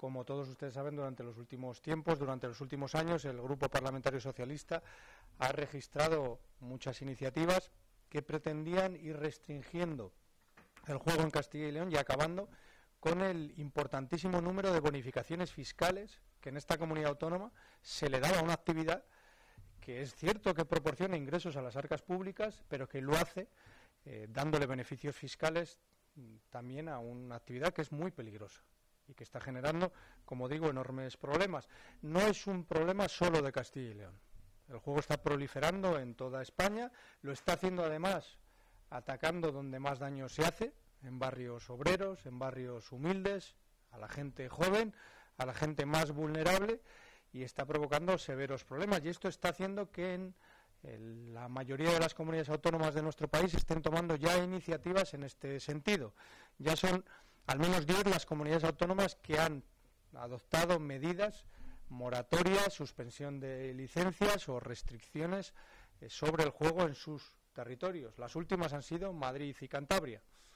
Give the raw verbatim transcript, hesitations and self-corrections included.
como todos ustedes saben, durante los últimos tiempos, durante los últimos años, el Grupo Parlamentario Socialista ha registrado muchas iniciativas que pretendían ir restringiendo el juego en Castilla y León y acabando con el importantísimo número de bonificaciones fiscales que en esta comunidad autónoma se le daba a una actividad que es cierto que proporciona ingresos a las arcas públicas, pero que lo hace eh, dándole beneficios fiscales también a una actividad que es muy peligrosa y que está generando, como digo, enormes problemas. No es un problema solo de Castilla y León. El juego está proliferando en toda España, lo está haciendo además atacando donde más daño se hace, en barrios obreros, en barrios humildes, a la gente joven, a la gente más vulnerable, y está provocando severos problemas. Y esto está haciendo que en el, la mayoría de las comunidades autónomas de nuestro país estén tomando ya iniciativas en este sentido. Ya son al menos diez las comunidades autónomas que han adoptado medidas moratorias, suspensión de licencias o restricciones eh, sobre el juego en sus territorios. Las últimas han sido Madrid y Cantabria.